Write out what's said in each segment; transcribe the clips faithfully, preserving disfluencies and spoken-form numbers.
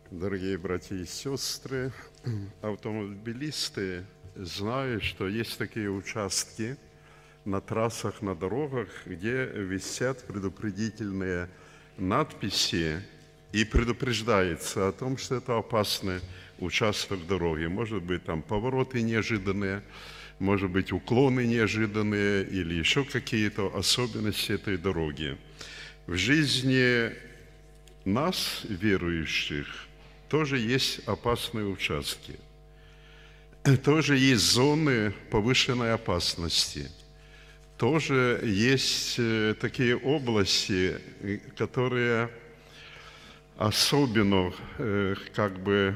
Дорогие братья и сестры, автомобилисты знают, что есть такие участки на трассах, на дорогах, где висят предупредительные надписи и предупреждается о том, что это опасный участок дороги. Может быть, там повороты неожиданные, может быть, уклоны неожиданные или еще какие-то особенности этой дороги. В жизни нас, верующих, тоже есть опасные участки, тоже есть зоны повышенной опасности, тоже есть такие области, которые особенно как бы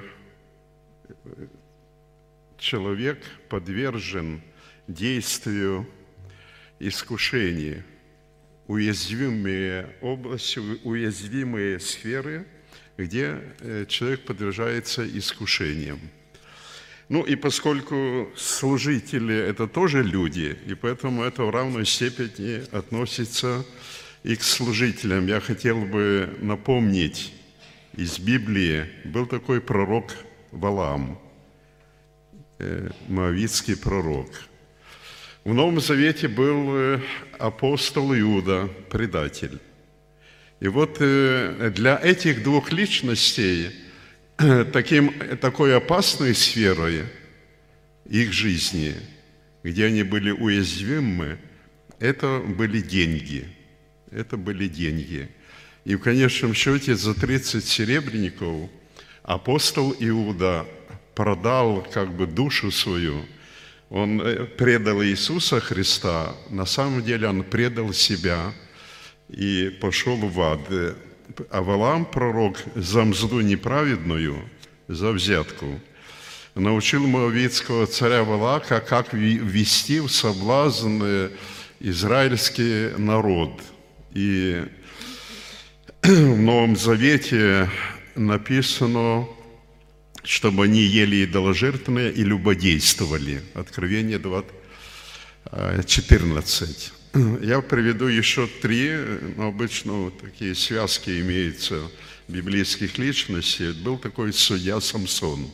человек подвержен действию искушений, уязвимые области, уязвимые сферы, где человек подвергается искушениям. Ну и поскольку служители – это тоже люди, и поэтому это в равной степени относится и к служителям. Я хотел бы напомнить, из Библии был такой пророк Валаам, моавитский пророк. В Новом Завете был апостол Иуда, предатель. И вот для этих двух личностей таким, такой опасной сферой их жизни, где они были уязвимы, это были деньги. Это были деньги. И в конечном счете за тридцать серебряников апостол Иуда продал как бы душу свою. Он предал Иисуса Христа, на самом деле он предал себя и пошел в ад. А Валаам, пророк, за мзду неправедную, за взятку, научил моавитского царя Валаака, как ввести в соблазн израильский народ. И в Новом Завете написано, чтобы они ели идоложертвенное и любодействовали. Откровение четырнадцать. Я приведу еще три, но обычно такие связки имеются библейских личностей. Был такой судья Самсон,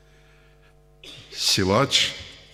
силач,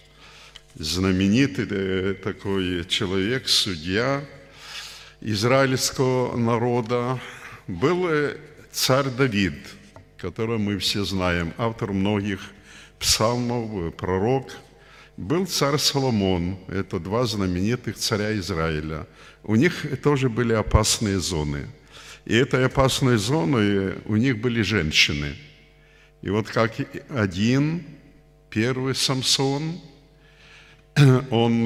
знаменитый такой человек, судья израильского народа. Был царь Давид, которого мы все знаем, автор многих псалмов, пророк. Был царь Соломон, это два знаменитых царя Израиля. У них тоже были опасные зоны. И этой опасной зоной у них были женщины. И вот как один, первый Самсон, он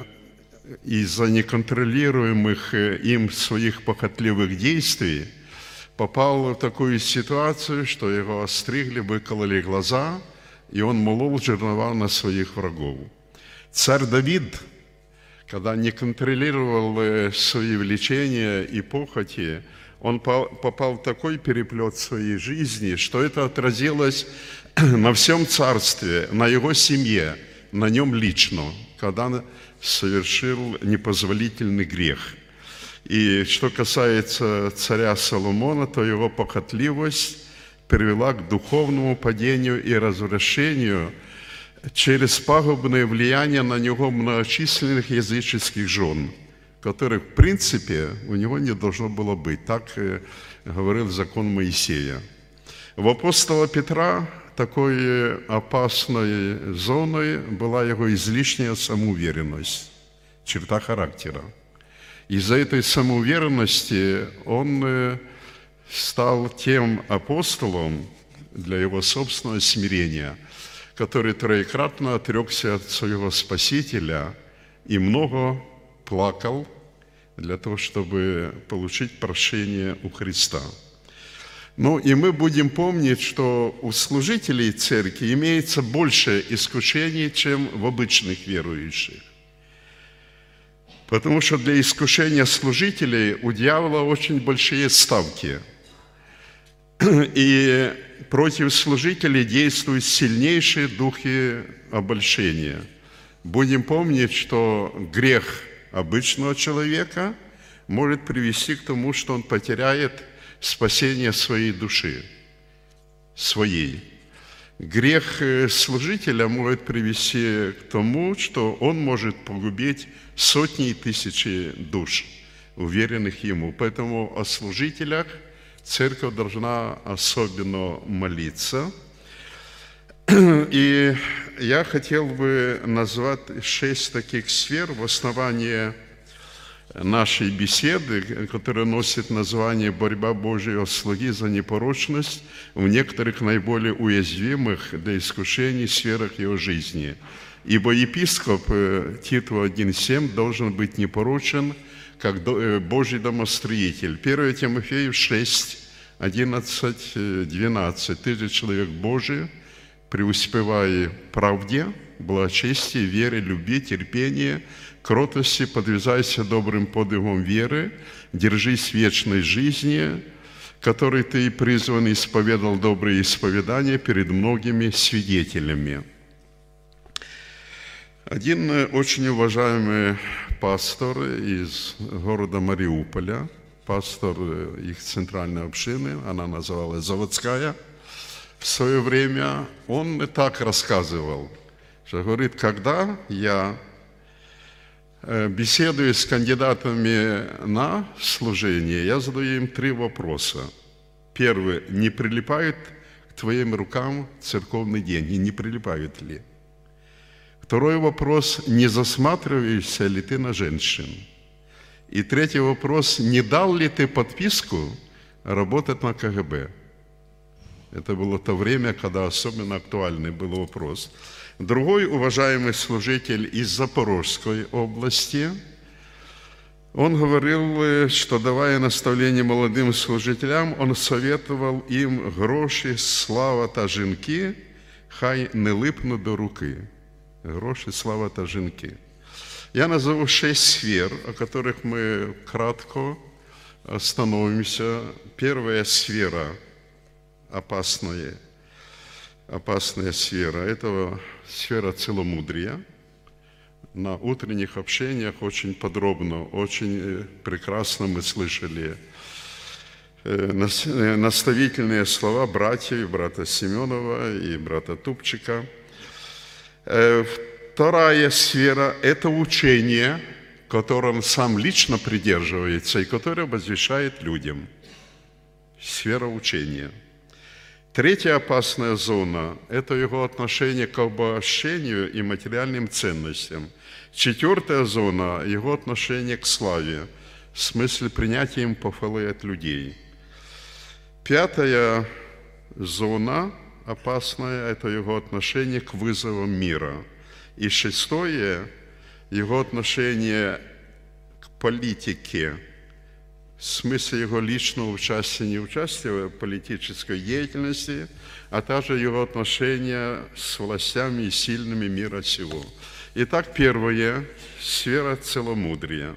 из-за неконтролируемых им своих похотливых действий попал в такую ситуацию, что его остригли, выкололи глаза, и он молол жернова на своих врагов. Царь Давид, когда не контролировал свои влечения и похоти, он попал в такой переплет своей жизни, что это отразилось на всем царстве, на его семье, на нем лично, когда он совершил непозволительный грех. И что касается царя Соломона, то его похотливость привела к духовному падению и развращению через пагубное влияние на него многочисленных языческих жен, которых, в принципе, у него не должно было быть. Так говорил закон Моисея. В апостола Петра такой опасной зоной была его излишняя самоуверенность, черта характера. Из-за этой самоуверенности он стал тем апостолом для его собственного смирения, который троекратно отрекся от своего Спасителя и много плакал для того, чтобы получить прощение у Христа. Ну и мы будем помнить, что у служителей церкви имеется больше искушений, чем в обычных верующих. Потому что для искушения служителей у дьявола очень большие ставки. И против служителей действуют сильнейшие духи обольщения. Будем помнить, что грех обычного человека может привести к тому, что он потеряет спасение своей души. своей. Грех служителя может привести к тому, что он может погубить сотни и тысячи душ, уверенных ему. Поэтому о служителях церковь должна особенно молиться. И я хотел бы назвать шесть таких сфер в основании нашей беседы, которая носит название «Борьба Божьего слуги за непорочность в некоторых наиболее уязвимых для искушений сферах его жизни. Ибо епископ Титу один семь должен быть непорочен, как Божий домостроитель». первое Тимофею шесть одиннадцать двенадцать. «Ты же человек Божий, преуспевай правде, благочестии, вере, любви, терпении, кротости, подвязайся добрым подвигом веры, держись вечной жизни, которой ты призван исповедал добрые исповедания перед многими свидетелями». Один очень уважаемый пастор из города Мариуполя, пастор их центральной общины, она называлась «Заводская», в свое время он так рассказывал, что говорит: когда я беседую с кандидатами на служение, я задаю им три вопроса. Первый: не прилипает к твоим рукам церковный деньги, не прилипают ли? Второй вопрос: не засматриваешься ли ты на женщин? И третий вопрос: не дал ли ты подписку работать на ка гэ бэ? Это было то время, когда особенно актуальный был вопрос. Другой уважаемый служитель из Запорожской области, он говорил, что, давая наставление молодым служителям, он советовал им: гроші, слава та жінки, хай не липнуть до руки. Гроші, слава та жінки. Я назову шесть сфер, о которых мы кратко остановимся. Первая сфера – опасная, опасная сфера. Это сфера целомудрия. На утренних общениях очень подробно, очень прекрасно мы слышали наставительные слова братьев, брата Семенова и брата Тупчика. Вторая сфера – это учение, которым сам лично придерживается и которое возвещает людям. Сфера учения. Третья опасная зона – это его отношение к обогащению и материальным ценностям. Четвертая зона – его отношение к славе, в смысле принятия им похвалы от людей. Пятая зона опасная – это его отношение к вызовам мира. И шестое – его отношение к политике, в смысле его личного участия, не участия в политической деятельности, а также его отношения с властями и сильными мира сего. Итак, первое – сфера целомудрия.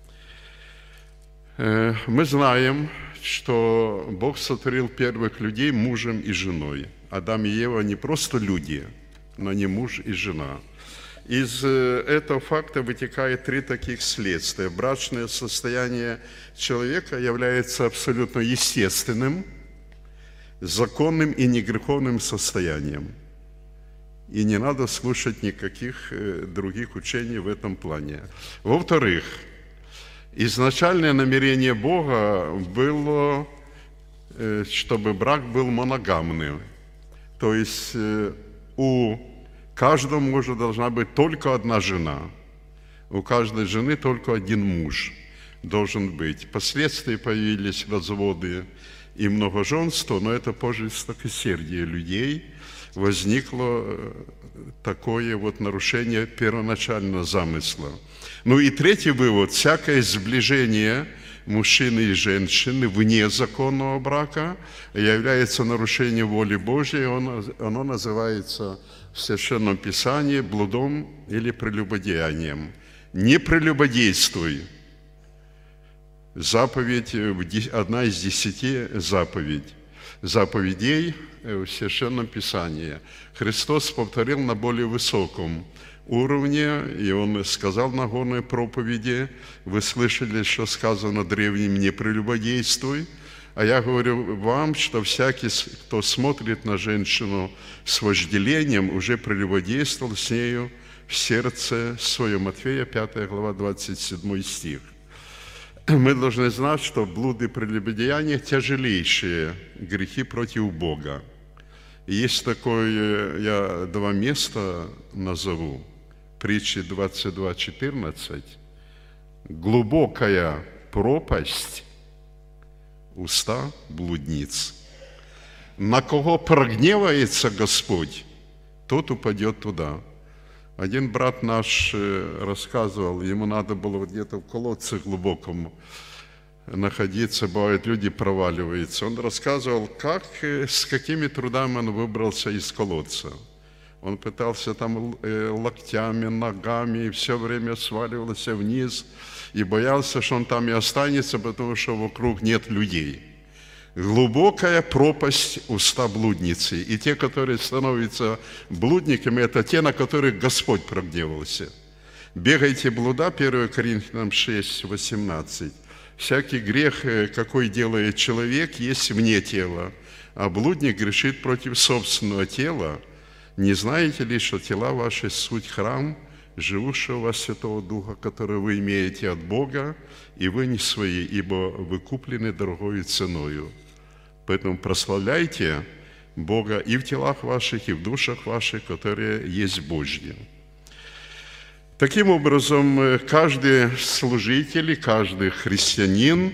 Мы знаем, что Бог сотворил первых людей мужем и женой. Адам и Ева не просто люди, но они муж и жена. Из этого факта вытекает три таких следствия. Брачное состояние человека является абсолютно естественным, законным и негреховным состоянием. И не надо слушать никаких других учений в этом плане. Во-вторых, изначальное намерение Бога было, чтобы брак был моногамным. То есть у каждого мужа должна быть только одна жена. У каждой жены только один муж должен быть. Впоследствии появились разводы и многоженство, но это позже жестокосердие людей возникло такое вот нарушение первоначального замысла. Ну и третий вывод. Всякое сближение мужчины и женщины вне законного брака является нарушением воли Божьей. Оно называется в Священном Писании блудом или прелюбодеянием. Не прелюбодействуй. Заповедь, одна из десяти заповедей. заповедей в Священном Писании. Христос повторил на более высоком уровне, и Он сказал на горной проповеди: вы слышали, что сказано древним: не прелюбодействуй. А я говорю вам, что всякий, кто смотрит на женщину с вожделением, уже прелюбодействовал с нею в сердце своем. Матфея, пятая глава, двадцать седьмой стих. Мы должны знать, что блуд и прелюбодеяние – тяжелейшие грехи против Бога. И есть такое, я два места назову. Притчи двадцать два четырнадцать. Глубокая пропасть уста блудниц. На кого прогневается Господь, тот упадет туда. Один брат наш рассказывал, ему надо было вот где-то в колодце глубоком находиться, бывает, люди проваливаются. Он рассказывал, как, с какими трудами он выбрался из колодца. Он пытался там локтями, ногами, и все время сваливался вниз, и боялся, что он там и останется, потому что вокруг нет людей. Глубокая пропасть уста блудницы. И те, которые становятся блудниками, это те, на которых Господь прогневался. Бегайте блуда, первое Коринфянам шесть, восемнадцать. Всякий грех, какой делает человек, есть вне тела, а блудник грешит против собственного тела. Не знаете ли, что тела ваши суть храм, живущего у вас Святого Духа, который вы имеете от Бога, и вы не свои, ибо вы куплены дорогою ценою. Поэтому прославляйте Бога и в телах ваших, и в душах ваших, которые есть Божьи. Таким образом, каждый служитель и каждый христианин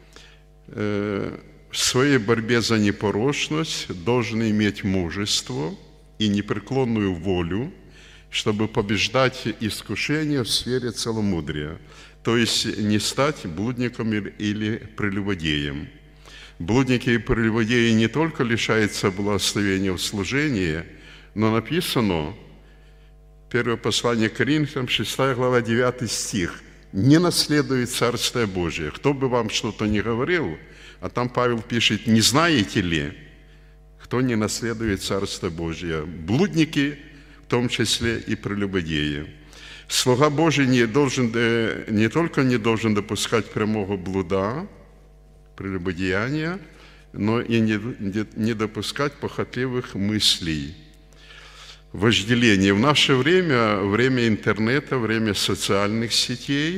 в своей борьбе за непорочность должен иметь мужество и непреклонную волю, чтобы побеждать искушения в сфере целомудрия, то есть не стать блудником или прелюбодеем. Блудники и прелюбодеи не только лишаются благословения в служении, но написано, первое послание к Коринфянам, шестая глава, девятый стих, «Не наследует Царствие Божие». Кто бы вам что-то ни говорил, а там Павел пишет, «Не знаете ли, кто не наследует Царство Божие?» Блудники, в том числе и прелюбодеи. Слуга Божий не, должен, не только не должен допускать прямого блуда, прелюбодеяния, но и не, не допускать похотливых мыслей, вожделения. В наше время, время интернета, время социальных сетей,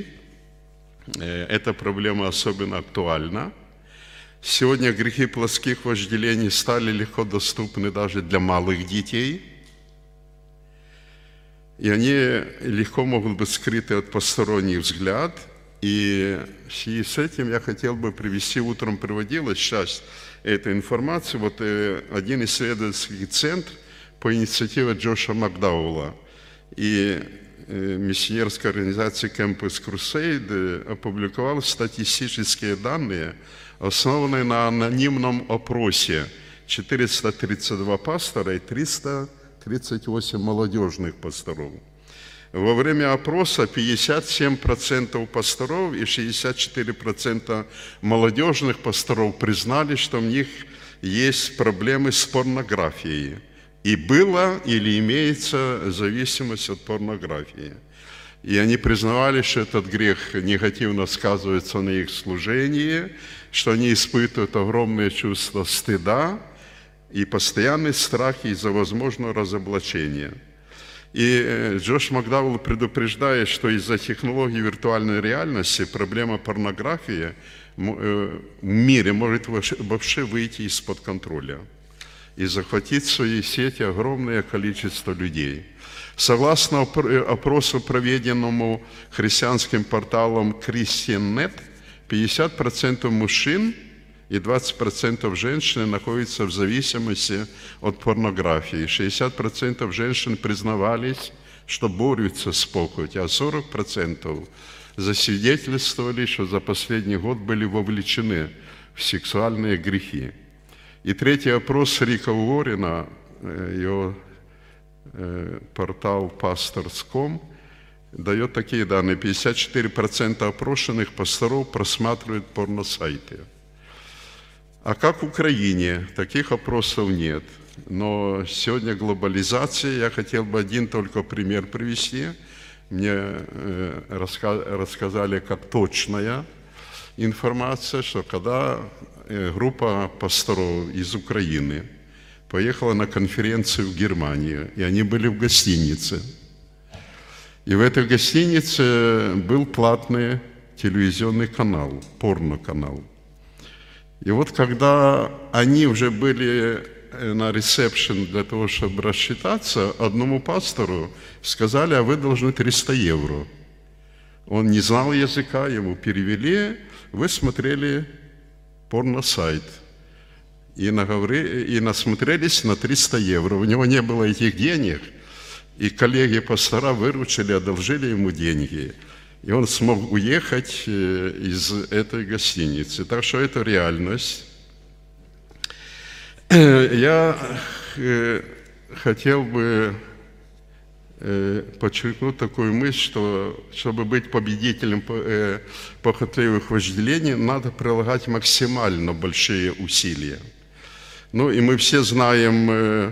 эта проблема особенно актуальна. Сегодня грехи плотских вожделений стали легко доступны даже для малых детей, и они легко могут быть скрыты от посторонних взгляд. И в связи с этим я хотел бы привести, утром приводилась сейчас эта информация, вот один исследовательский центр по инициативе Джоша Макдауэлла и миссионерской организации Campus Crusade опубликовал статистические данные, основанные на анонимном опросе четыреста тридцать два пастора и триста тридцать восемь молодежных пасторов. Во время опроса пятьдесят семь процентов пасторов и шестьдесят четыре процента молодежных пасторов признали, что у них есть проблемы с порнографией. И была или имеется зависимость от порнографии. И они признавали, что этот грех негативно сказывается на их служении, что они испытывают огромное чувство стыда и постоянный страх из-за возможного разоблачения. И Джош Макдауэлл предупреждает, что из-за технологий виртуальной реальности проблема порнографии в мире может вообще выйти из-под контроля и захватить в свои сети огромное количество людей. Согласно опросу, проведенному христианским порталом Christian точка нет, пятьдесят процентов мужчин и двадцать процентов женщин находятся в зависимости от порнографии. шестьдесят процентов женщин признавались, что борются с похотью, а сорок процентов засвидетельствовали, что за последний год были вовлечены в сексуальные грехи. И третий опрос Рика Уоррена, его портал пасторс точка ком, дает такие данные. пятьдесят четыре процента опрошенных пасторов просматривают порносайты. А как в Украине? Таких опросов нет. Но сегодня глобализация, я хотел бы один только пример привести. Мне рассказали, как точная. информация, что когда группа пасторов из Украины поехала на конференцию в Германию, и они были в гостинице. И в этой гостинице был платный телевизионный канал, порно-канал. И вот когда они уже были на ресепшн для того, чтобы рассчитаться, одному пастору сказали: а вы должны триста евро. Он не знал языка, ему перевели, вы смотрели порно-сайт. И, наговори, и насмотрелись на триста евро. У него не было этих денег, и коллеги-пастора выручили, одолжили ему деньги. И он смог уехать из этой гостиницы. Так что это реальность. Я хотел бы подчеркнуть такую мысль, что чтобы быть победителем похотливых вожделений, надо прилагать максимально большие усилия. Ну и мы все знаем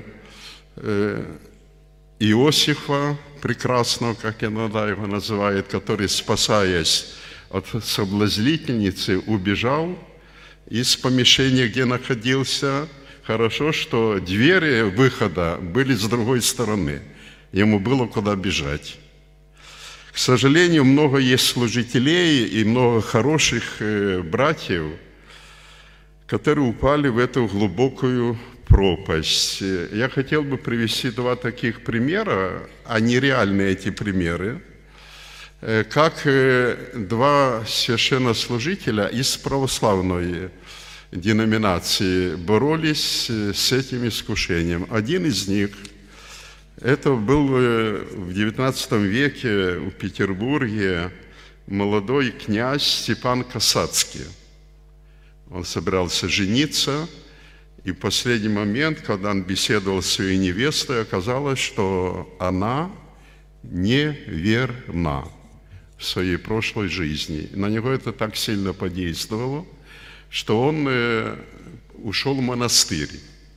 Иосифа прекрасного, как иногда его называют, который, спасаясь от соблазнительницы, убежал из помещения, где находился. Хорошо, что двери выхода были с другой стороны. Ему было куда бежать. К сожалению, много есть служителей и много хороших братьев, которые упали в эту глубокую пропасть. Я хотел бы привести два таких примера, они реальные, эти примеры, как два священнослужителя из православной деноминации боролись с этим искушением. Один из них, это был в девятнадцатом веке в Петербурге молодой князь Степан Касацкий. Он собирался жениться, и в последний момент, когда он беседовал с своей невестой, оказалось, что она неверна в своей прошлой жизни. На него это так сильно подействовало, что он ушел в монастырь.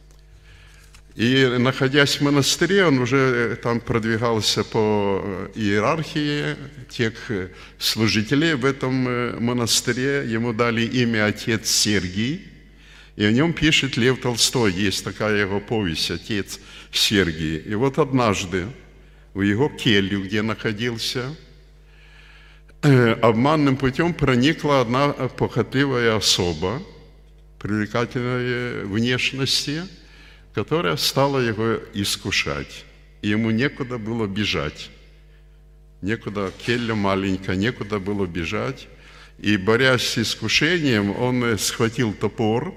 И, находясь в монастыре, он уже там продвигался по иерархии тех служителей в этом монастыре. Ему дали имя отец Сергий, и о нем пишет Лев Толстой. Есть такая его повесть «Отец Сергий». И вот однажды в его келью, где находился, обманным путем проникла одна похотливая особа привлекательной внешности, которая стала его искушать. И ему некуда было бежать. Некуда, келья маленькая, некуда было бежать. И, борясь с искушением, он схватил топор,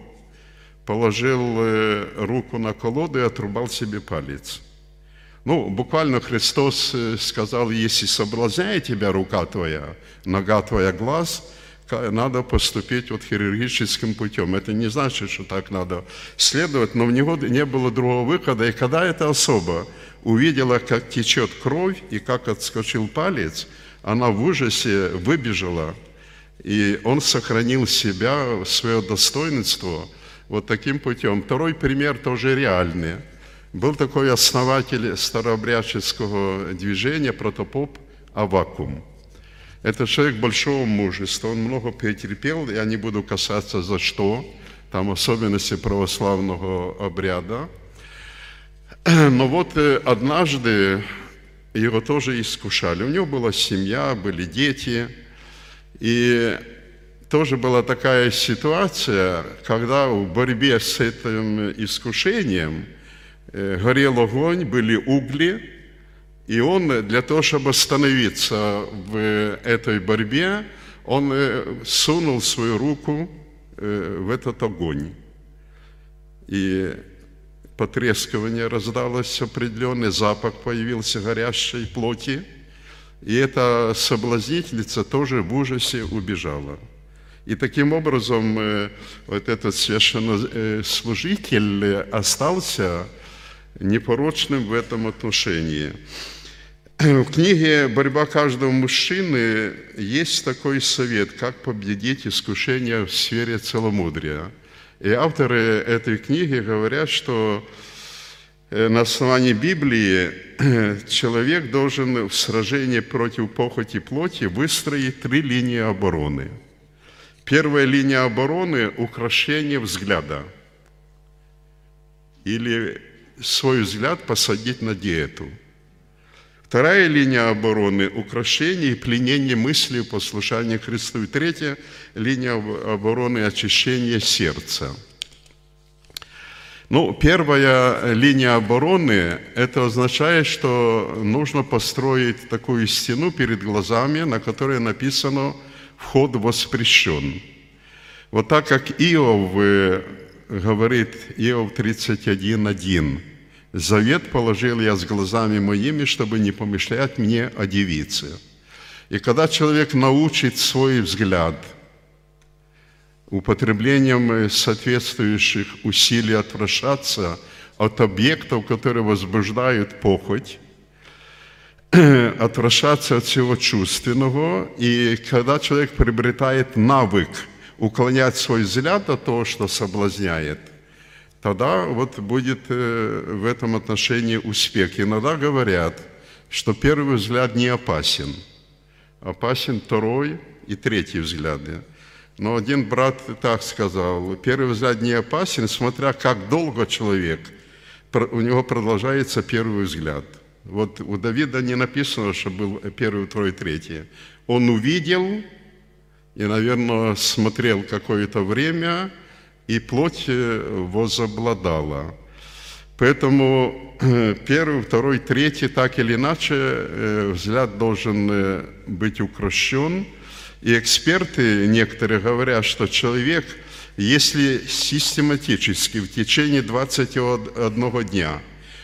положил руку на колоду и отрубал себе палец. Ну, буквально Христос сказал: если соблазняет тебя рука твоя, нога твоя, глаз, надо поступить вот хирургическим путем. Это не значит, что так надо следовать, но у него не было другого выхода. И когда эта особа увидела, как течет кровь и как отскочил палец, она в ужасе выбежала, и он сохранил себя, свое достоинство вот таким путем. Второй пример тоже реальный. Был такой основатель старообрядческого движения, протопоп Аввакум. Это человек большого мужества, он много претерпел, я не буду касаться за что, там особенности православного обряда. Но вот однажды его тоже искушали. У него была семья, были дети, и тоже была такая ситуация, когда в борьбе с этим искушением горел огонь, были угли, и он для того, чтобы остановиться в этой борьбе, он сунул свою руку в этот огонь. И потрескивание раздалось определенный, запах появился горящей плоти. И эта соблазнительница тоже в ужасе убежала. И таким образом вот этот священнослужитель остался непорочным в этом отношении. В книге «Борьба каждого мужчины» есть такой совет, как победить искушение в сфере целомудрия. И авторы этой книги говорят, что на основании Библии человек должен в сражении против похоти плоти выстроить три линии обороны. Первая линия обороны – украшение взгляда. Или свой взгляд посадить на диету. Вторая линия обороны – украшение и пленение мысли в послушании Христу. И третья линия обороны – очищение сердца. Ну, первая линия обороны – это означает, что нужно построить такую стену перед глазами, на которой написано «Вход воспрещен». Вот так как Иов говорит, Иов тридцать один один, «Завет положил я с глазами моими, чтобы не помышлять мне о девице». И когда человек научит свой взгляд употреблением соответствующих усилий отвращаться от объектов, которые возбуждают похоть, отвращаться от всего чувственного, и когда человек приобретает навык уклонять свой взгляд от того, что соблазняет, тогда вот будет в этом отношении успех. Иногда говорят, что первый взгляд не опасен, опасен второй и третий взгляды. Но один брат так сказал: первый взгляд не опасен, смотря как долго человек, у него продолжается первый взгляд. Вот у Давида не написано, что был первый, второй, третий. Он увидел и, наверное, смотрел какое-то время, и плоть возобладала. Поэтому первый, второй, третий, так или иначе, взгляд должен быть укращен. И эксперты некоторые говорят, что человек, если систематически в течение двадцати одного дня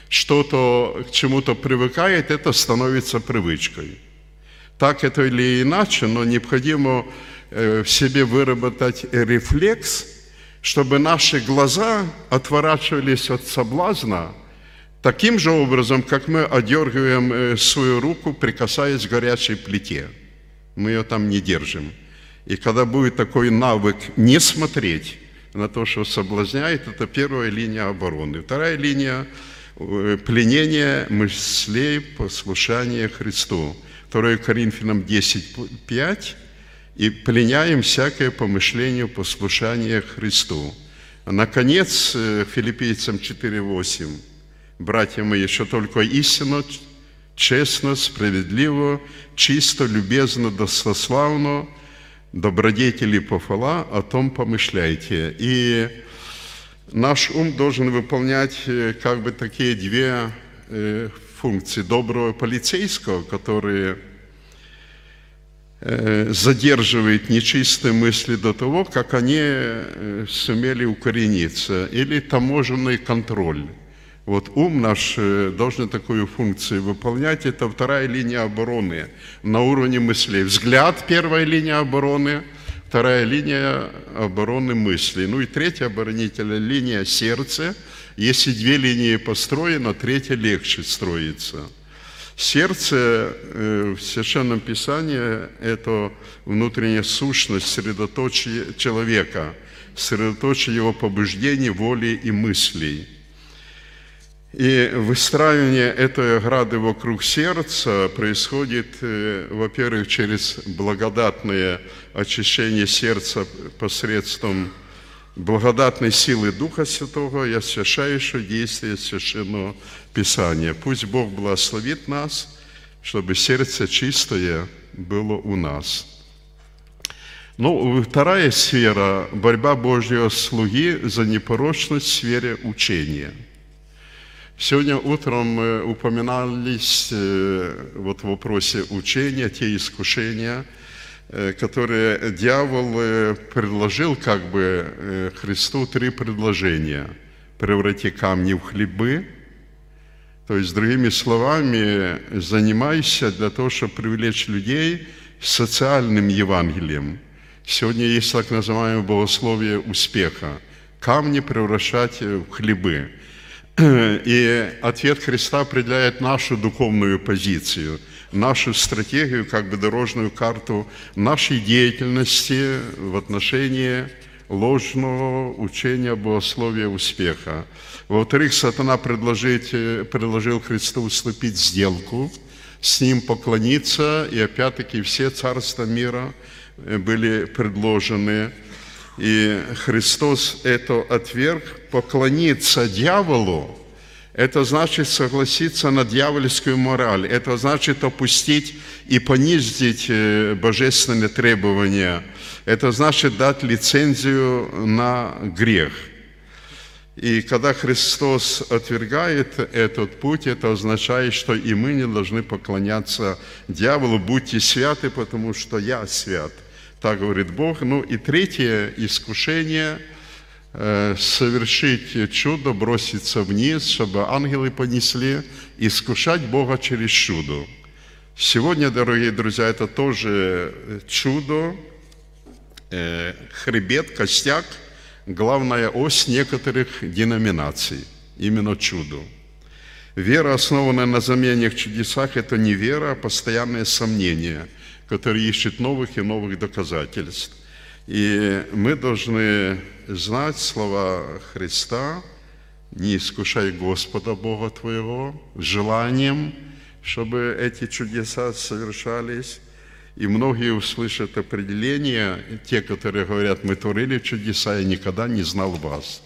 что-то к чему-то привыкает, это становится привычкой. Так это или иначе, но необходимо в себе выработать рефлекс, чтобы наши глаза отворачивались от соблазна таким же образом, как мы одергиваем свою руку, прикасаясь к горячей плите. Мы ее там не держим. И когда будет такой навык не смотреть на то, что соблазняет, это первая линия обороны. Вторая линия – пленение мыслей послушания Христу. второе Коринфянам десять пять. «И пленяем всякое помышление послушания Христу». А наконец, Филиппийцам четыре восемь. «Братья мои, что только истинно, честно, справедливо, чисто, любезно, достославно, добродетели похвала, о том помышляйте». И наш ум должен выполнять как бы такие две функции доброго полицейского, которые задерживает нечистые мысли до того, как они сумели укорениться, или таможенный контроль. Вот ум наш должен такую функцию выполнять. Это вторая линия обороны на уровне мыслей. Взгляд – первая линия обороны, вторая линия обороны мыслей. Ну и третья оборонительная линия – сердце. Если две линии построены, третья легче строится. Сердце в Священном Писании – это внутренняя сущность, средоточие человека, средоточие его побуждений, воли и мыслей. И выстраивание этой ограды вокруг сердца происходит, во-первых, через благодатное очищение сердца посредством благодатной силы Духа Святого и освящающего действия Священного Писания. Пусть Бог благословит нас, чтобы сердце чистое было у нас. Ну, вторая сфера – борьба Божьего слуги за непорочность в сфере учения. Сегодня утром упоминались вот в вопросе учения те искушения, которые дьявол предложил как бы Христу три предложения. Преврати камни в хлебы, то есть, другими словами, занимайся для того, чтобы привлечь людей социальным Евангелием. Сегодня есть так называемое богословие успеха. Камни превращать в хлебы. И ответ Христа определяет нашу духовную позицию, нашу стратегию, как бы дорожную карту нашей деятельности в отношении ложного учения богословия успеха. Во-вторых, сатана предложить, предложил Христу вступить в сделку, с ним поклониться, и опять-таки все царства мира были предложены, и Христос это отверг. Поклониться дьяволу – это значит согласиться на дьявольскую мораль, это значит опустить и понизить божественные требования, это значит дать лицензию на грех. И когда Христос отвергает этот путь, это означает, что и мы не должны поклоняться дьяволу. Будьте святы, потому что я свят. Так говорит Бог. Ну и третье искушение э, – совершить чудо, броситься вниз, чтобы ангелы понесли, искушать Бога через чудо. Сегодня, дорогие друзья, это тоже чудо, э, хребет, костяк, главная ось некоторых деноминаций, именно чудо. Вера, основанная на знамениях, чудесах, это не вера, а постоянное сомнение, которое ищет новых и новых доказательств. И мы должны знать слова Христа: «Не искушай Господа Бога твоего», желанием, чтобы эти чудеса совершались. И многие услышат определение, те, которые говорят: мы творили чудеса, я никогда не знал вас.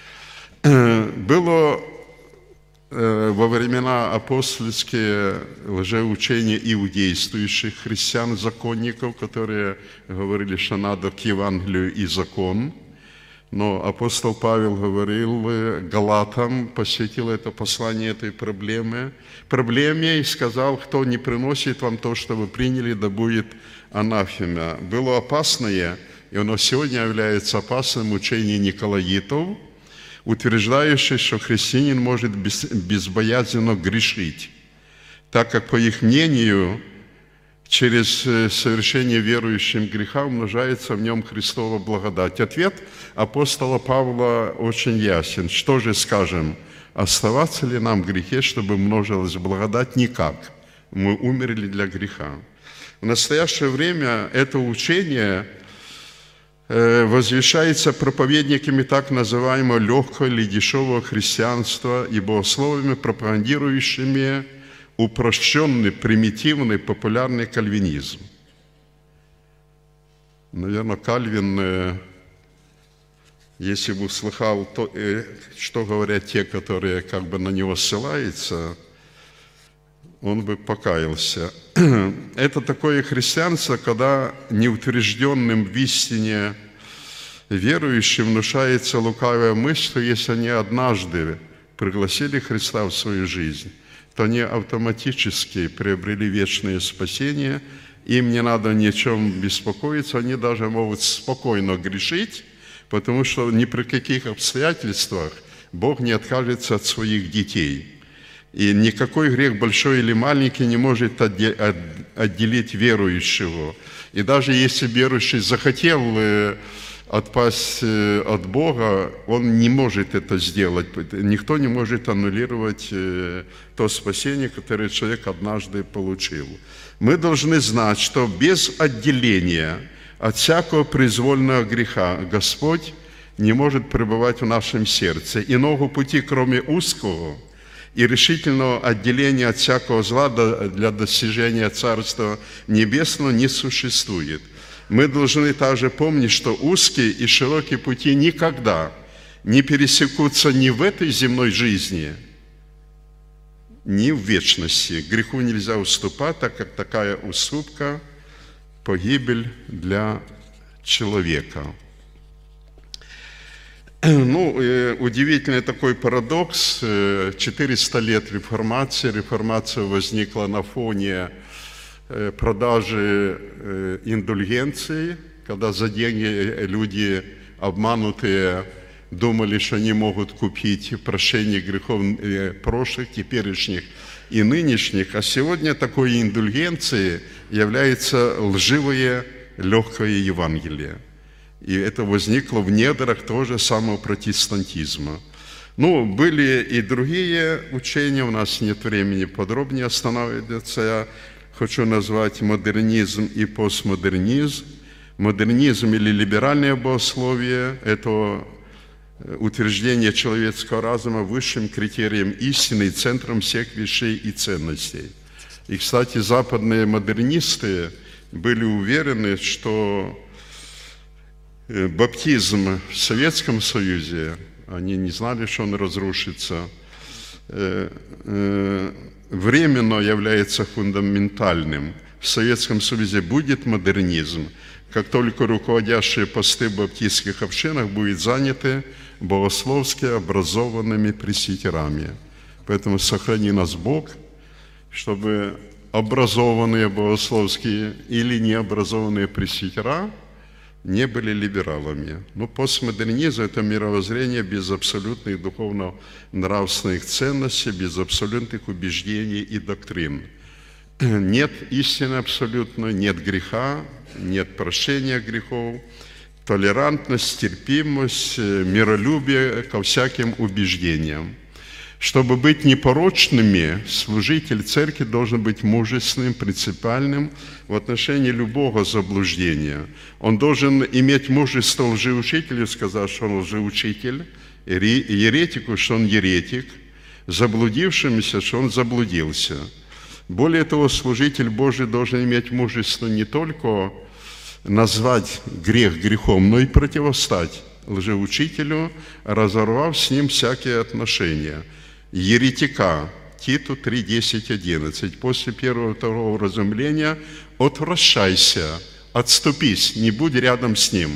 Было во времена апостольские лжеучения иудействующих христиан, законников, которые говорили, что надо к Евангелию и закон. Но апостол Павел говорил галатам, посвятил это послание этой проблеме, проблеме и сказал: кто не приносит вам то, что вы приняли, да будет анафема. Было опасное, и оно сегодня является опасным, учение николаитов, утверждающее, что христианин может безбоязненно грешить, так как, по их мнению, через совершение верующим греха умножается в нем Христова благодать. Ответ апостола Павла очень ясен. Что же скажем? Оставаться ли нам в грехе, чтобы умножилась благодать? Никак. Мы умерли для греха. В настоящее время это учение возвещается проповедниками так называемого легкого или дешевого христианства и богословами, пропагандирующими упрощенный, примитивный, популярный кальвинизм. Наверное, Кальвин, если бы услыхал, то, что говорят те, которые как бы на него ссылаются, он бы покаялся. Это такое христианство, когда неутвержденным в истине верующим внушается лукавая мысль, что если они однажды пригласили Христа в свою жизнь, то они автоматически приобрели вечное спасение, им не надо ни о чем беспокоиться, они даже могут спокойно грешить, потому что ни при каких обстоятельствах Бог не откажется от своих детей. И никакой грех, большой или маленький, не может отделить верующего. И даже если верующий захотел отпасть от Бога, он не может это сделать. Никто не может аннулировать то спасение, которое человек однажды получил. Мы должны знать, что без отделения от всякого произвольного греха Господь не может пребывать в нашем сердце. Иного пути, кроме узкого и решительного отделения от всякого зла для достижения Царства Небесного, не существует. Мы должны также помнить, что узкие и широкие пути никогда не пересекутся ни в этой земной жизни, ни в вечности. Греху нельзя уступать, так как такая уступка – погибель для человека. Ну, удивительный такой парадокс. четыреста лет реформации. Реформация возникла на фоне продажи индульгенций, когда за деньги люди обманутые думали, что они могут купить прощение грехов прошлых, теперешних и нынешних. А сегодня такой индульгенцией является лживое легкое Евангелие. И это возникло в недрах тоже самого протестантизма. Ну, были и другие учения, у нас нет времени подробнее останавливаться. Я хочу назвать модернизм и постмодернизм. Модернизм или либеральное богословие – это утверждение человеческого разума высшим критерием истины и центром всех вещей и ценностей. И, кстати, западные модернисты были уверены, что баптизм в Советском Союзе, они не знали, что он разрушится, временно является фундаментальным. В Советском Союзе будет модернизм, как только руководящие посты в баптистских общинах будут заняты богословски образованными пресвитерами. Поэтому сохрани нас Бог, чтобы образованные богословские или необразованные пресвитера не были либералами. Но постмодернизм – это мировоззрение без абсолютных духовно-нравственных ценностей, без абсолютных убеждений и доктрин. Нет истины абсолютно, нет греха, нет прощения грехов, толерантность, терпимость, миролюбие ко всяким убеждениям. Чтобы быть непорочными, служитель церкви должен быть мужественным, принципиальным в отношении любого заблуждения. Он должен иметь мужество лжеучителю, сказать, что он лжеучитель, еретику, что он еретик, заблудившемуся, что он заблудился. Более того, служитель Божий должен иметь мужество не только назвать грех грехом, но и противостать лжеучителю, разорвав с ним всякие отношения. Еретика, Титу три, десять, одиннадцать. После первого второго разумления отвращайся, отступись, не будь рядом с ним,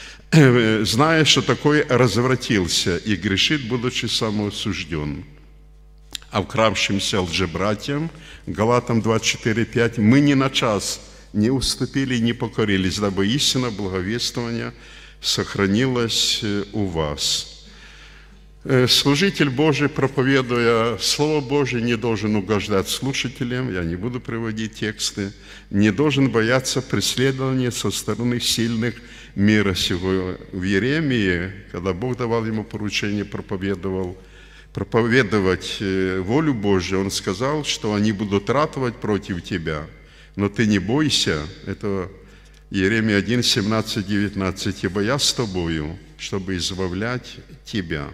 зная, что такой развратился и грешит, будучи самоосужден. А вкравшимся лжебратьям, Галатам двадцать четыре, пять, мы ни на час не уступили и не покорились, дабы истина благовествования сохранилась у вас. Служитель Божий, проповедуя Слово Божие, не должен угождать слушателям, я не буду приводить тексты, не должен бояться преследования со стороны сильных мира сего. В Иеремии, когда Бог давал ему поручение, проповедовал, проповедовать волю Божью, он сказал, что они будут ратовать против тебя, но ты не бойся. Это Иеремия один, семнадцать, девятнадцать. «Ибо я с тобою, чтобы избавлять тебя».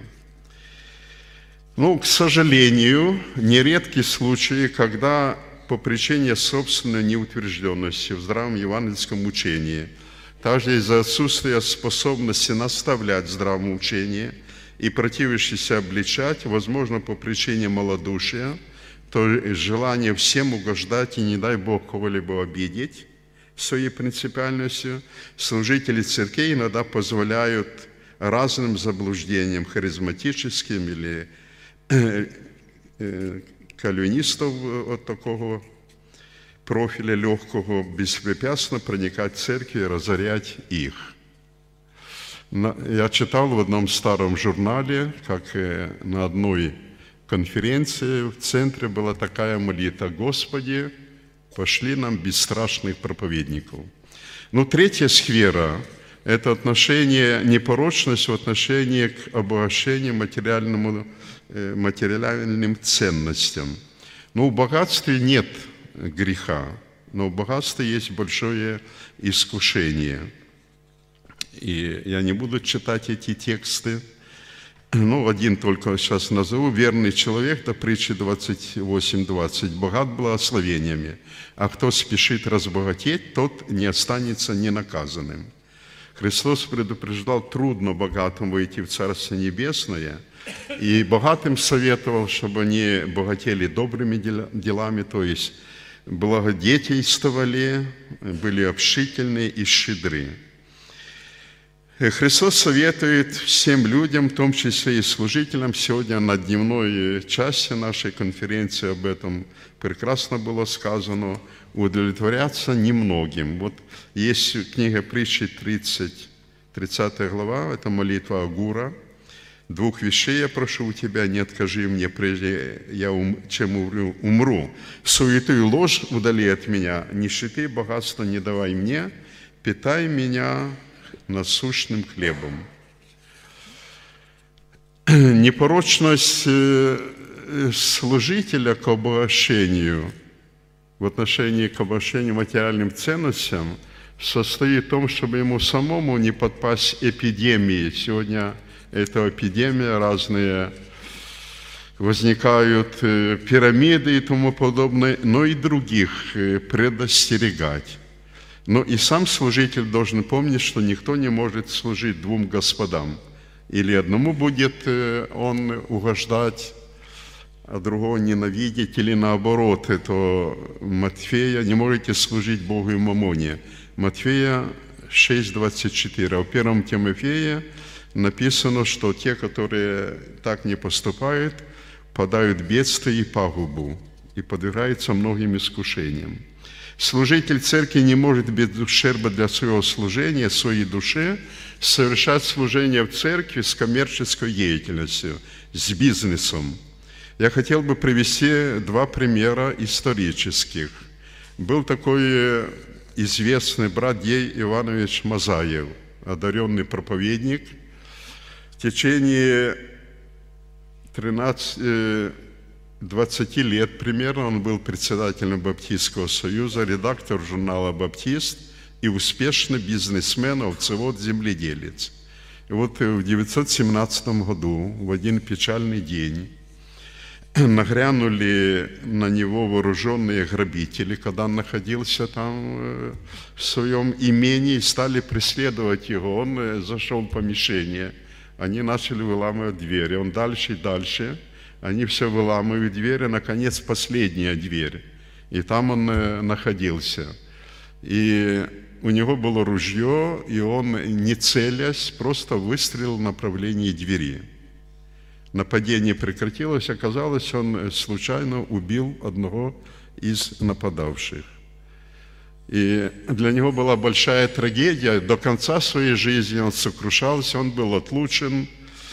Ну, к сожалению, нередки случаи, когда по причине собственной неутвержденности в здравом евангельском учении, также из-за отсутствия способности наставлять здравому учению и противящийся обличать, возможно, по причине малодушия, то желание всем угождать и, не дай Бог, кого-либо обидеть своей принципиальностью, служители церкви иногда позволяют разным заблуждениям, харизматическим или кальвинистов от такого профиля легкого, беспрепятственно проникать в церкви и разорять их. Я читал в одном старом журнале, как на одной конференции в центре была такая молитва: «Господи, пошли нам бесстрашных проповедников». Ну, третья сфера – это отношение, непорочность в отношении к обогащению материальному, материальным ценностям. Но в богатстве нет греха, но в богатстве есть большое искушение. И я не буду читать эти тексты, ну, один только сейчас назову. «Верный человек», это притча двадцать восемь, двадцать, «богат благословениями, а кто спешит разбогатеть, тот не останется ненаказанным». Христос предупреждал: трудно богатым войти в Царство Небесное, и богатым советовал, чтобы они богатели добрыми делами, то есть благодетельствовали, были общительны и щедры. Христос советует всем людям, в том числе и служителям, сегодня на дневной части нашей конференции об этом прекрасно было сказано, удовлетворяться немногим. Вот есть книга Притчи, тридцать, тридцатая глава, это молитва Агура. «Двух вещей я прошу у тебя, не откажи мне, прежде я ум, чем умру, умру. Суету и ложь удали от меня, нищеты и богатства не давай мне, питай меня насущным хлебом». Непорочность служителя к обогащению, в отношении к обогащению материальным ценностям, состоит в том, чтобы ему самому не подпасть эпидемии. Сегодня эта эпидемия, разные возникают пирамиды и тому подобное, но и других предостерегать. Но и сам служитель должен помнить, что никто не может служить двум господам. Или одному будет он угождать, а другого ненавидеть, или наоборот, это Матфея, не можете служить Богу и мамоне. Матфея шесть двадцать четыре. А в первом Тимофея написано, что те, которые так не поступают, падают в бедствие и пагубу, и подвергаются многим искушениям. Служитель церкви не может без ущерба для своего служения, своей душе, совершать служение в церкви с коммерческой деятельностью, с бизнесом. Я хотел бы привести два примера исторических. Был такой известный брат Дей Иванович Мазаев, одаренный проповедник. В течение двадцати лет примерно он был председателем Баптистского союза, редактор журнала «Баптист» и успешный бизнесмен, овцевод, земледелец. И вот в девятьсот семнадцатом году, в один печальный день, нагрянули на него вооруженные грабители, когда он находился там в своем имении, и стали преследовать его. Он зашел в помещение, они начали выламывать двери, он дальше и дальше, они все выламывают двери, наконец последняя дверь, и там он находился. И у него было ружье, и он, не целясь, просто выстрелил в направлении двери. Нападение прекратилось, оказалось, он случайно убил одного из нападавших. И для него была большая трагедия. До конца своей жизни он сокрушался, он был отлучен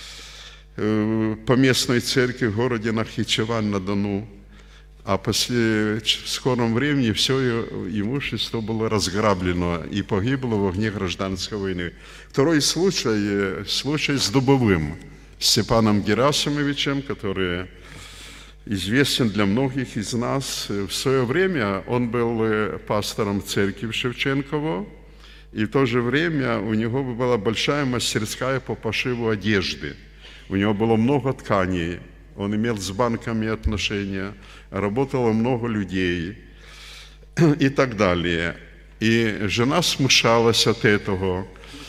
по местной церкви в городе Нахичевань-на-Дону. А после в скором времени все имущество было разграблено и погибло в огне гражданской войны. Второй случай, случай с Дубовым, Степаном Герасимовичем, который известен для многих из нас. В свое время он был пастором церкви в Шевченково, и в то же время у него была большая мастерская по пошиву одежды. У него было много тканей, он имел с банками отношения, работало много людей и так далее. И жена смущалась от этого.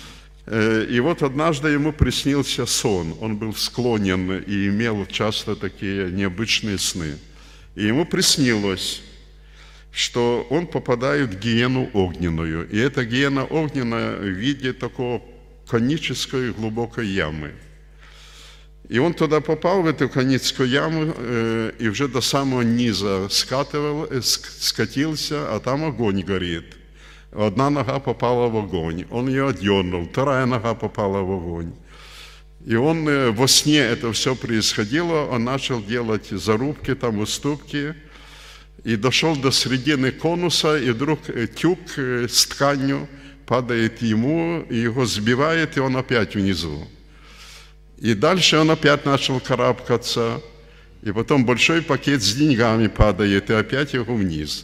И вот однажды ему приснился сон. Он был склонен и имел часто такие необычные сны. И ему приснилось, что он попадает в гиену огненную. И эта гиена огненная в виде такого конической глубокой ямы. И он туда попал, в эту коническую яму, и уже до самого низа скатывал, скатился, а там огонь горит. Одна нога попала в огонь, он ее отдернул, вторая нога попала в огонь. И он во сне это все происходило, он начал делать зарубки, там уступки, и дошел до середины конуса, и вдруг тюк с тканью падает ему, и его сбивает, и он опять внизу. И дальше он опять начал карабкаться, и потом большой пакет с деньгами падает, и опять его вниз.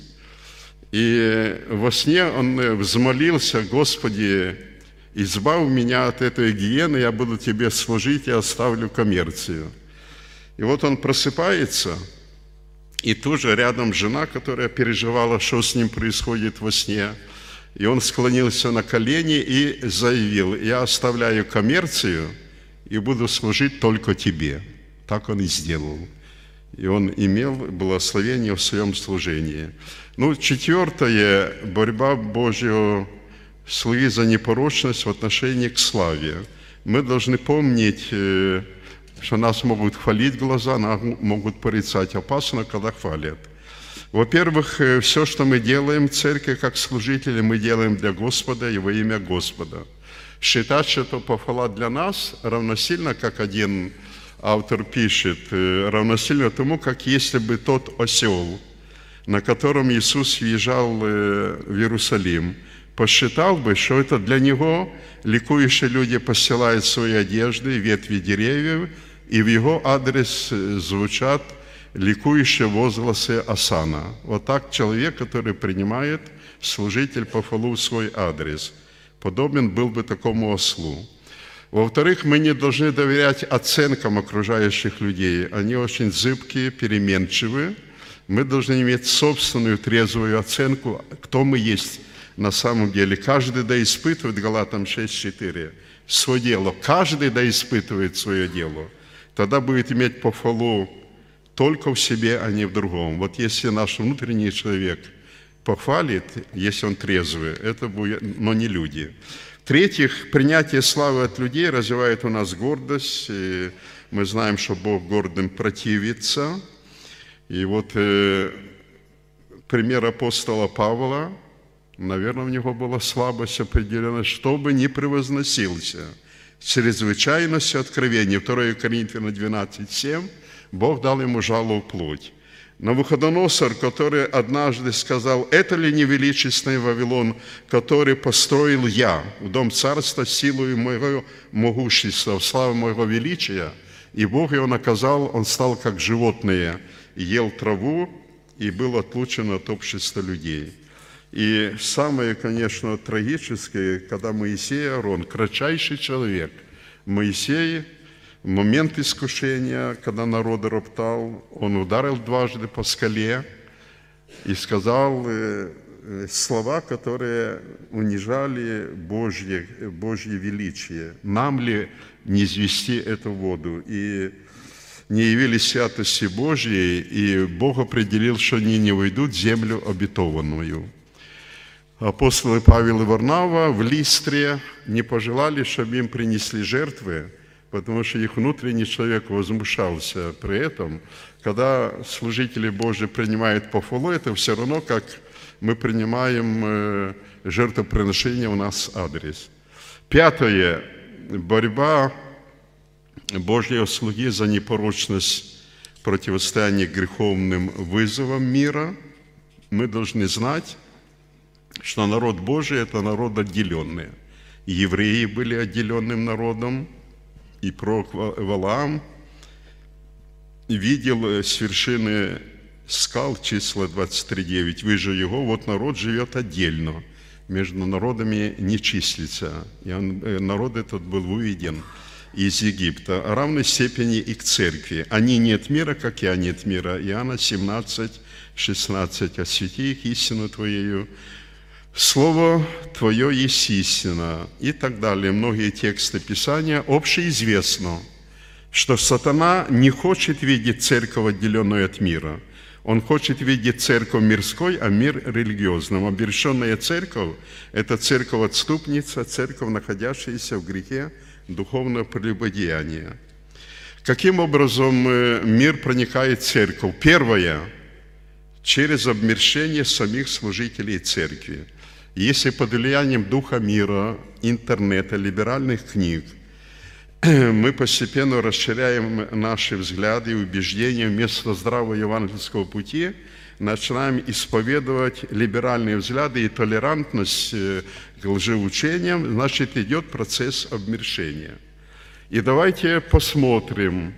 И во сне он взмолился: «Господи, избавь меня от этой гиены, я буду Тебе служить и оставлю коммерцию». И вот он просыпается, и тут же рядом жена, которая переживала, что с ним происходит во сне, и он склонился на колени и заявил: «Я оставляю коммерцию и буду служить только Тебе». Так он и сделал. И он имел благословение в своем служении. Ну, четвертое, борьба Божьего слуги за непорочность в отношении к славе. Мы должны помнить, что нас могут хвалить глаза, нас могут порицать. Опасно, когда хвалят. Во-первых, все, что мы делаем в церкви как служители, мы делаем для Господа и во имя Господа. Считать, что это похвала для нас, равносильно, как один автор пишет, равносильно тому, как если бы тот осел, на котором Иисус въезжал в Иерусалим, посчитал бы, что это для него ликующие люди посылают свои одежды, ветви деревьев, и в его адрес звучат ликующие возгласы осанна. Вот так человек, который принимает служитель похвалу в свой адрес, подобен был бы такому ослу. Во-вторых, мы не должны доверять оценкам окружающих людей. Они очень зыбкие, переменчивые. Мы должны иметь собственную трезвую оценку, кто мы есть на самом деле каждый да испытывает, Галатам шесть четыре, свое дело. Каждый да испытывает свое дело. Тогда будет иметь похвалу только в себе, а не в другом. Вот если наш внутренний человек похвалит, если он трезвый, это будет, но не люди. В-третьих, принятие славы от людей развивает у нас гордость. И мы знаем, что Бог гордым противится. И вот э, пример апостола Павла, наверное, у него была слабость определенная, чтобы не превозносился. Чрезвычайностью откровения. второе Коринфянам двенадцать семь. Бог дал ему жало в плоть. Навуходоносор, который однажды сказал: «Это ли не величественный Вавилон, который построил я, в дом царства, силою моего могущества, в славу моего величия?» И Бог его наказал, он стал как животное, ел траву и был отлучен от общества людей. И самое, конечно, трагическое, когда Моисей и Аарон, кратчайший человек, Моисей, в момент искушения, когда народ роптал, он ударил дважды по скале и сказал слова, которые унижали Божье, Божье величие. Нам ли не извести эту воду? И не явились святости Божьей, и Бог определил, что они не войдут в землю обетованную. Апостолы Павел и Варнава в Листре не пожелали, чтобы им принесли жертвы, потому что их внутренний человек возмущался при этом. Когда служители Божьи принимают похвалу, это все равно, как мы принимаем жертвоприношение у нас адрес. Пятое. Борьба Божьего слуги за непорочность противостояния греховным вызовам мира. Мы должны знать, что народ Божий – это народ отделенный. Евреи были отделенным народом, и пророк Валаам видел с вершины скал, числа двадцать три девять, «Выжу его, вот народ живет отдельно, между народами не числится». И он, народ этот был выведен из Египта, о равной степени и к церкви. Они не от мира, как я не от мира. Иоанна семнадцать шестнадцать. «Освети их истину Твоею, Слово Твое есть истина», и так далее. Многие тексты Писания. Общеизвестно, что сатана не хочет видеть церковь, отделенную от мира. Он хочет видеть церковь мирской, а мир религиозным. Обреченная церковь – это церковь-отступница, церковь, находящаяся в грехе духовного прелюбодеяния. Каким образом мир проникает в церковь? Первое – через обмерщение самих служителей церкви. Если под влиянием духа мира, интернета, либеральных книг мы постепенно расширяем наши взгляды и убеждения вместо здравого евангельского пути, начинаем исповедовать либеральные взгляды и толерантность к лжеучениям, значит, идет процесс обмерщения. И давайте посмотрим,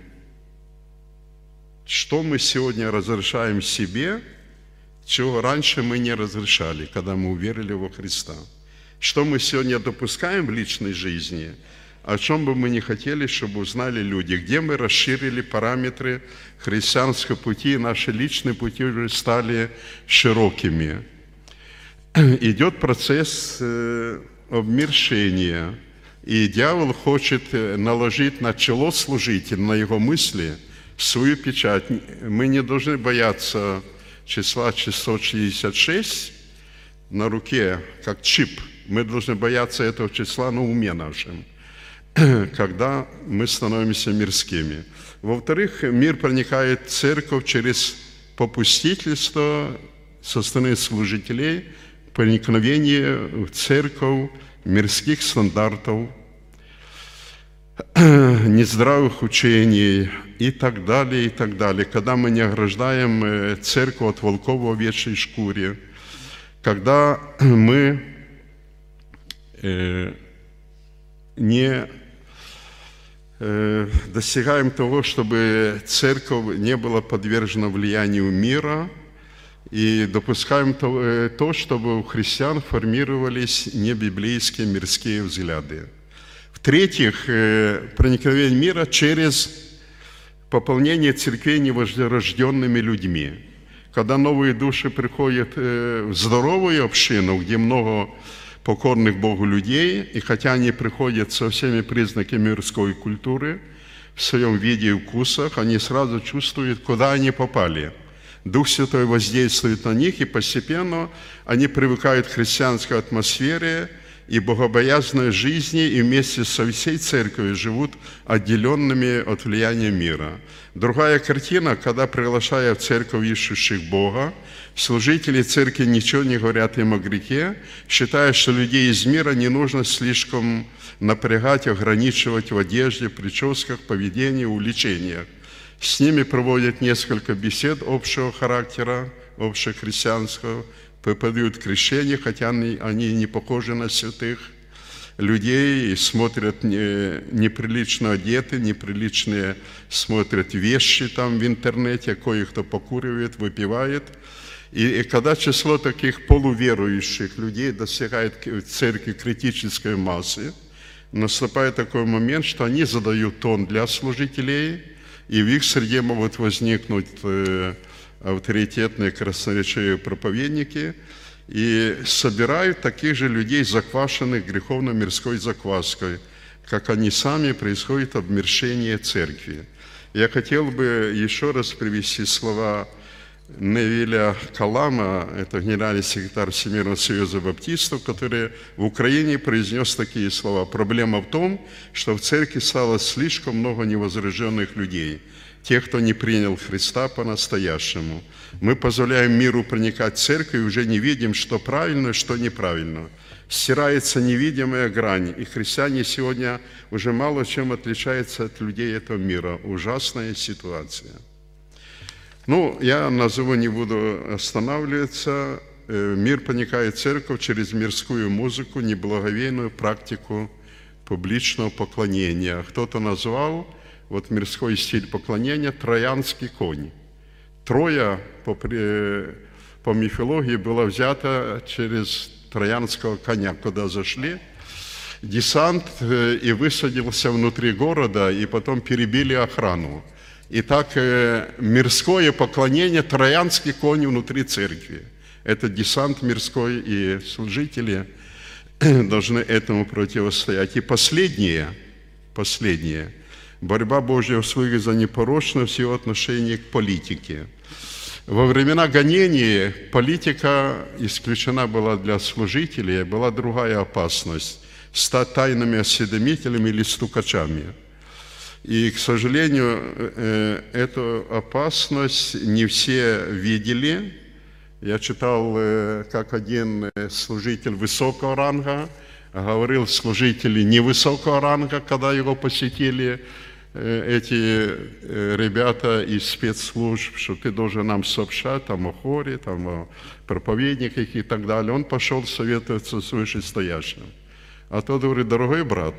что мы сегодня разрешаем себе, чего раньше мы не разрешали, когда мы уверовали во Христа. Что мы сегодня допускаем в личной жизни, о чем бы мы не хотели, чтобы узнали люди, где мы расширили параметры христианского пути, и наши личные пути уже стали широкими. Идет процесс обмерщения, и дьявол хочет наложить на чело служителя, на его мысли, свою печать. Мы не должны бояться числа шестьсот шестьдесят шесть на руке, как чип. Мы должны бояться этого числа на уме нашем, когда мы становимся мирскими. Во-вторых, мир проникает в церковь через попустительство со стороны служителей, проникновение в церковь мирских стандартов, нездравых учений и так далее, и так далее. Когда мы не ограждаем церковь от волков в овечьей шкуре, когда мы не достигаем того, чтобы церковь не была подвержена влиянию мира, и допускаем то, чтобы у христиан формировались небиблейские мирские взгляды. В-третьих, проникновение мира через пополнение церквей нерожденными людьми. Когда новые души приходят в здоровую общину, где много покорных Богу людей, и хотя они приходят со всеми признаками мирской культуры, в своем виде и вкусах, они сразу чувствуют, куда они попали. Дух Святой воздействует на них, и постепенно они привыкают к христианской атмосфере и богобоязной жизни, и вместе со всей церковью живут отделенными от влияния мира. Другая картина, когда, приглашая в церковь ищущих Бога, служители церкви ничего не говорят им о грехе, считая, что людей из мира не нужно слишком напрягать, ограничивать в одежде, прическах, поведении, увлечениях. С ними проводят несколько бесед общего характера, общехристианского, преподают крещение, хотя они, они не похожи на святых людей, и смотрят не, неприлично одеты, неприличные смотрят вещи там в интернете, кое-кто покуривает, выпивает. И, и когда число таких полуверующих людей достигает в церкви критической массы, наступает такой момент, что они задают тон для служителей, и в их среде могут возникнуть авторитетные красноречивые проповедники и собирают таких же людей, заквашенных греховно-мирской закваской, как они сами, происходит обмерщение церкви. Я хотел бы еще раз привести слова Невиля Калама, это генеральный секретарь Всемирного союза баптистов, который в Украине произнес такие слова: «Проблема в том, что в церкви стало слишком много невозрожденных людей, тех, кто не принял Христа по-настоящему. Мы позволяем миру проникать в церковь и уже не видим, что правильно, что неправильно. Стирается невидимая грань, и христиане сегодня уже мало чем отличаются от людей этого мира. Ужасная ситуация». Ну, я назову, не буду останавливаться. Мир проникает в церковь через мирскую музыку, неблаговейную практику публичного поклонения. Кто-то назвал вот мирской стиль поклонения «троянский конь». Троя, по, по мифологии, была взята через троянского коня, куда зашли десант и высадился внутри города, и потом перебили охрану. Итак, мирское поклонение, троянский конь внутри церкви. Это десант мирской, и служители должны этому противостоять. И последнее, последнее, борьба Божья в слуге за непорочность в его отношении к политике. Во времена гонений политика исключена была для служителей, была другая опасность – стать тайными осведомителями или стукачами. И, к сожалению, эту опасность не все видели. Я читал, как один служитель высокого ранга говорил служители невысокого ранга, когда его посетили эти ребята из спецслужб, что ты должен нам сообщать там, о хоре, там, о проповедниках и так далее. Он пошел советоваться с вышестоящим. А тот говорит: дорогой брат,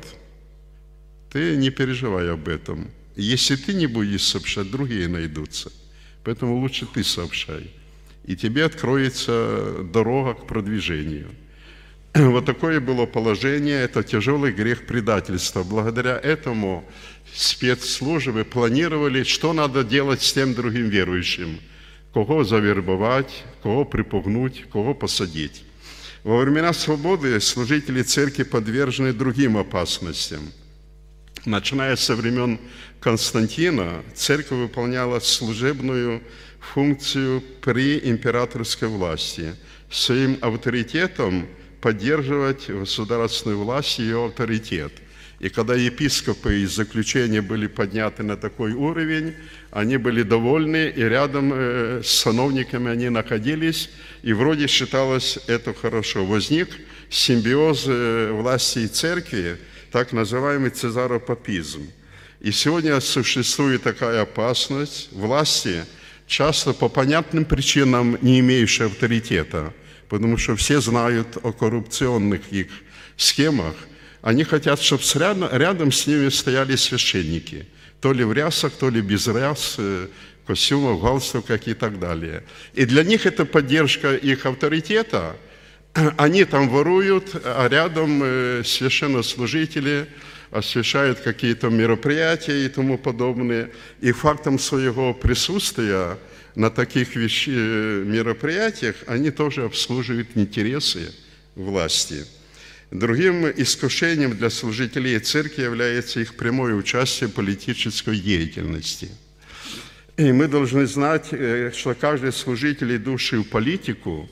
ты не переживай об этом. Если ты не будешь сообщать, другие найдутся. Поэтому лучше ты сообщай. И тебе откроется дорога к продвижению. Вот такое было положение. Это тяжелый грех предательства. Благодаря этому спецслужбы планировали, что надо делать с тем другим верующим. Кого завербовать, кого припугнуть, кого посадить. Во времена свободы служители церкви подвержены другим опасностям. Начиная со времен Константина, церковь выполняла служебную функцию при императорской власти, своим авторитетом поддерживать государственную власть и ее авторитет. И когда епископы из заключения были подняты на такой уровень, они были довольны, и рядом с сановниками они находились, и вроде считалось это хорошо. Возник симбиоз власти и церкви, так называемый цезаропапизм. И сегодня существует такая опасность власти, часто по понятным причинам не имеющей авторитета, потому что все знают о коррупционных их схемах. Они хотят, чтобы рядом, рядом с ними стояли священники, то ли в рясах, то ли без ряс, костюмов, галстуках и так далее. И для них это поддержка их авторитета. Они там воруют, а рядом священнослужители освящают какие-то мероприятия и тому подобное. И фактом своего присутствия на таких вещ... мероприятиях они тоже обслуживают интересы власти. Другим искушением для служителей церкви является их прямое участие в политической деятельности. И мы должны знать, что каждый служитель, идущий в политику,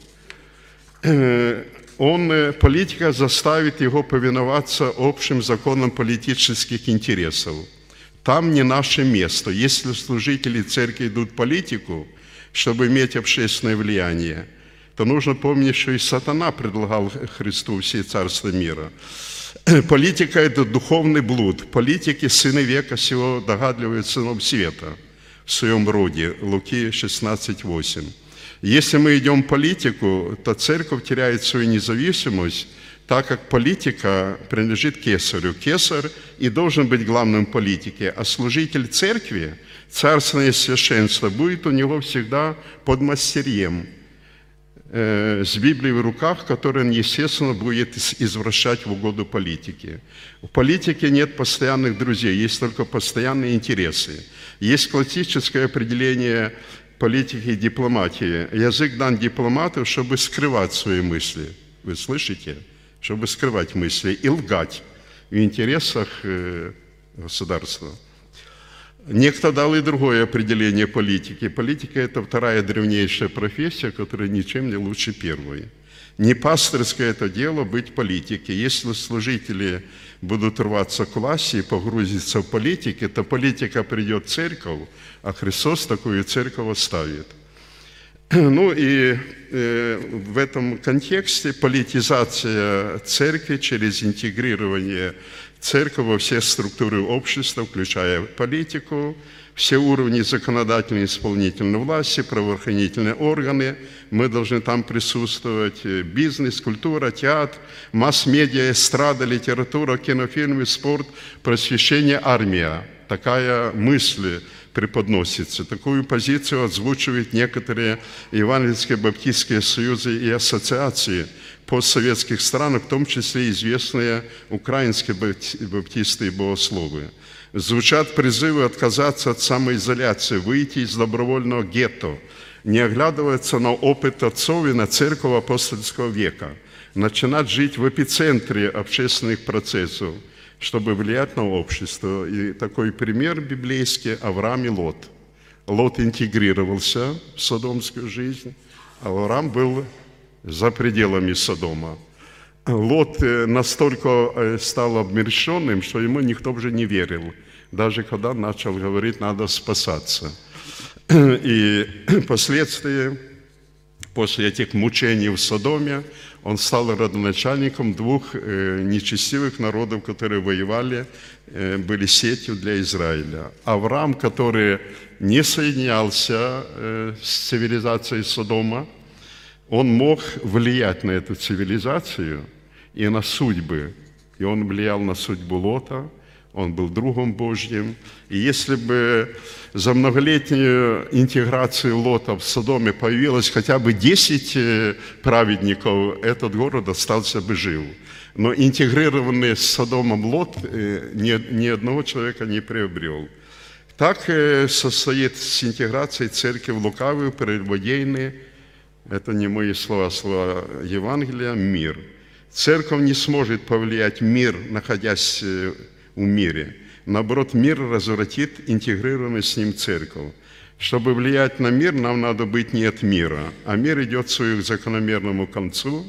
он, политика заставит его повиноваться общим законам политических интересов. Там не наше место. Если служители церкви идут в политику, чтобы иметь общественное влияние, то нужно помнить, что и сатана предлагал Христу все царства мира. Политика – это духовный блуд. Политики – сыны века сего догадливают сынов света в своем роде. Луки шестнадцать восемь. Если мы идем в политику, то церковь теряет свою независимость, так как политика принадлежит кесарю. Кесарь и должен быть главным в политике, а служитель церкви, царственное священство, будет у него всегда под мастерьем, э, с Библией в руках, которую он, естественно, будет извращать в угоду политике. В политике нет постоянных друзей, есть только постоянные интересы. Есть классическое определение политики и дипломатии. Язык дан дипломату, чтобы скрывать свои мысли. Вы слышите? Чтобы скрывать мысли и лгать в интересах государства. Некто дал и другое определение политики. Политика – это вторая древнейшая профессия, которая ничем не лучше первой. Не пастырское это дело быть политикой. Если служители будут рваться к власти и погрузиться в политику, то политика придет в церковь, а Христос такую церковь оставит. Ну и э, в этом контексте политизация церкви через интегрирование церкви во все структуры общества, включая политику, все уровни законодательной и исполнительной власти, правоохранительные органы, мы должны там присутствовать, бизнес, культура, театр, масс-медиа, эстрада, литература, кинофильмы, спорт, просвещение, армия. Такая мысль преподносится. Такую позицию озвучивают некоторые евангельские баптистские союзы и ассоциации постсоветских стран, в том числе известные украинские баптисты и богословы. Звучат призывы отказаться от самоизоляции, выйти из добровольного гетто, не оглядываться на опыт отцов и на церковь апостольского века, начинать жить в эпицентре общественных процессов, чтобы влиять на общество. И такой пример библейский – Авраам и Лот. Лот интегрировался в содомскую жизнь, а Авраам был за пределами Содома. Лот настолько стал обмерщенным, что ему никто уже не верил, даже когда начал говорить, надо спасаться. И впоследствии, после этих мучений в Содоме, он стал родоначальником двух нечестивых народов, которые воевали, были сетью для Израиля. Авраам, который не соединялся с цивилизацией Содома, он мог влиять на эту цивилизацию и на судьбы. И он влиял на судьбу Лота, он был другом Божьим. И если бы за многолетнюю интеграцию Лота в Содоме появилось хотя бы десять праведников, этот город остался бы жив. Но интегрированный с Содомом Лот ни, ни одного человека не приобрел. Так состоит с интеграцией церкви в лукавый, прелюбодейный, это не мои слова, слова Евангелия, мир. Церковь не сможет повлиять мир, находясь в мире. Наоборот, мир развратит интегрированную с ним церковь. Чтобы влиять на мир, нам надо быть не от мира, а мир идет к своему закономерному концу.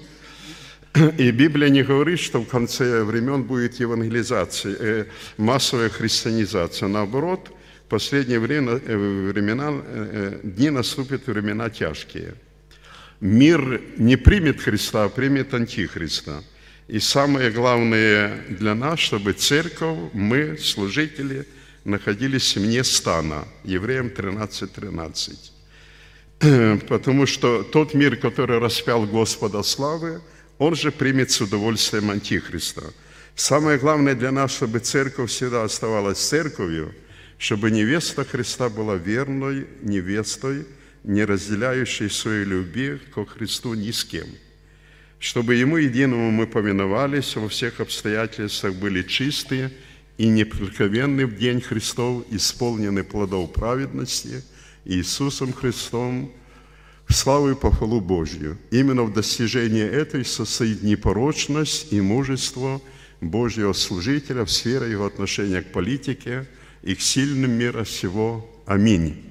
И Библия не говорит, что в конце времен будет евангелизация, массовая христианизация. Наоборот, в последнее время, времена, дни наступят времена тяжкие. Мир не примет Христа, а примет Антихриста. И самое главное для нас, чтобы церковь, мы, служители, находились вне стана. Евреям тринадцать тринадцать. Потому что тот мир, который распял Господа славы, он же примет с удовольствием Антихриста. Самое главное для нас, чтобы церковь всегда оставалась церковью, чтобы невеста Христа была верной невестой, не разделяющей своей любви ко Христу ни с кем. Чтобы Ему единому мы повиновались, во всех обстоятельствах были чистые и неприкосновенны в день Христов, исполнены плодов праведности Иисусом Христом в славу и похвалу Божью. Именно в достижении этой состоит непорочность и мужество Божьего служителя в сфере его отношения к политике и к сильным мира сего. Аминь.